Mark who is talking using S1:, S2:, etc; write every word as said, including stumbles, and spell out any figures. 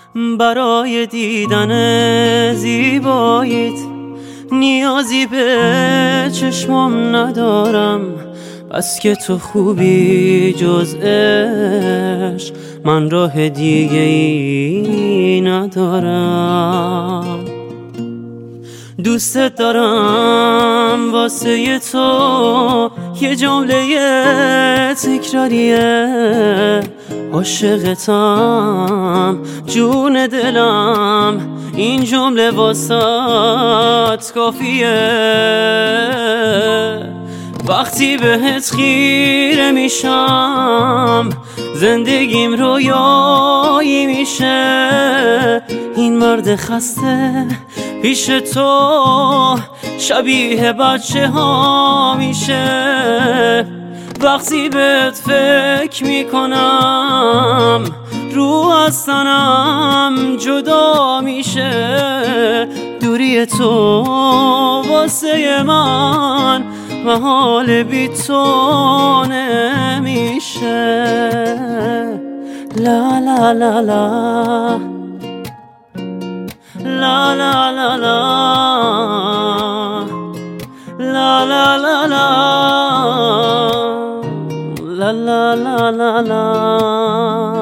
S1: برای دیدن زیباییت نیازی به چشمام ندارم، بس که تو خوبی جز عشق من راه دیگه ای ندارم. دوستت دارم واسه تو یه جمله تکراریه، عاشقتم جون دلم این جمله واسات کافیه. وقتی بهت خیره میشم زندگیم رویایی میشه، این مرد خسته پیش تو شبیه بچه ها میشه. وقتی بهت فکر میکنم روح از تنم جدا میشه، دوری تو واسه من محال بی تو نمیشه. لا لا لا لا لا لا لا لا لا لا لا لا لا لا لا لا